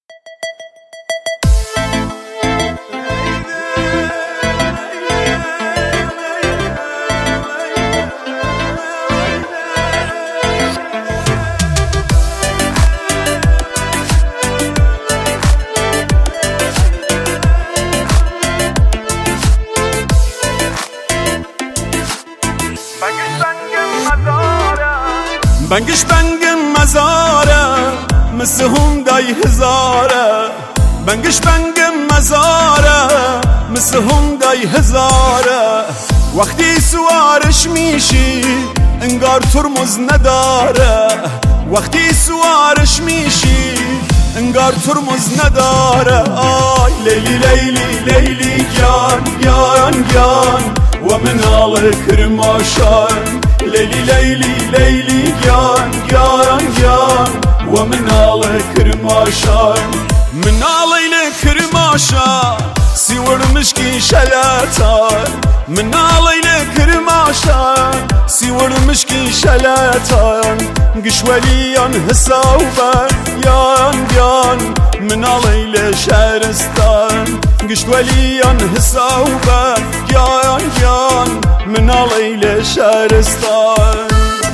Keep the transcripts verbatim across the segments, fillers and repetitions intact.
بنگش بنگ مزاره مثل هندای هزاره بنگش بنگ مزاره مثل هندای هزاره وقتی سوارش میشی انگار ترمز نداره وقتی سوارش میشی انگار ترمز نداره آی لیلی لیلی لیلی جان جان جان و منال کرماشان لیلی لیلی لیلی جان جان جان و منال کرماشان منال کرماشان سیور مشکی شلاتان منال کرماشان سیور مشکی شلاتان قشولیان حسابان یان یان منال شهرستان قشولیان حسابان یان یان منال شهرستان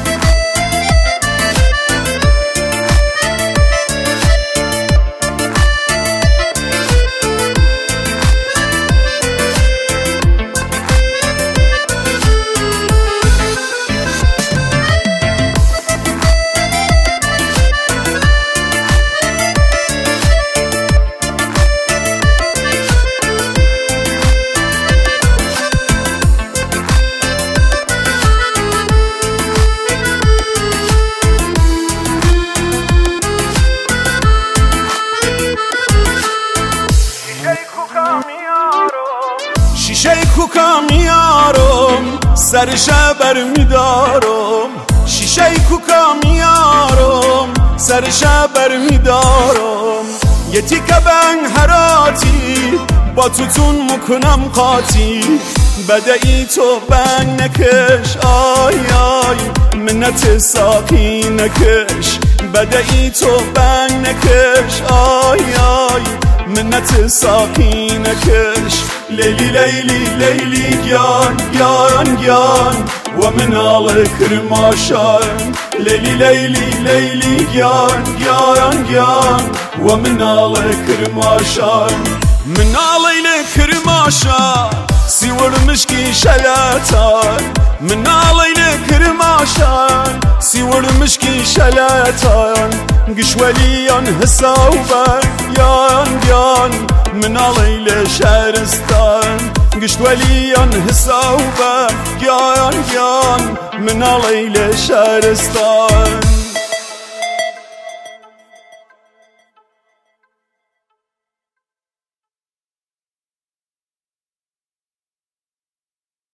شیشه کوکا میارم سرش بر میدارم شیشه کوکا میارم سرش بر میدارم یه تیکه بنگ هراتی با توتون میکنم قاطی بدهی تو بنگ نکش آی آی منت ساقی نکش بدهی تو بنگ نکش آی آی منت ساقی نکش لیلی لیلی لیلی جان جان جان و منال کرماشان لیلی لیلی لیلی جان جان جان و منال کرماشان منال کرماشان سیور مشکی شلاتان منال کرماشان سیور مشکی شلاتان قشولیان حسابان یان یان منال شهرستان قشولیان حسابان یان یان منال شهرستان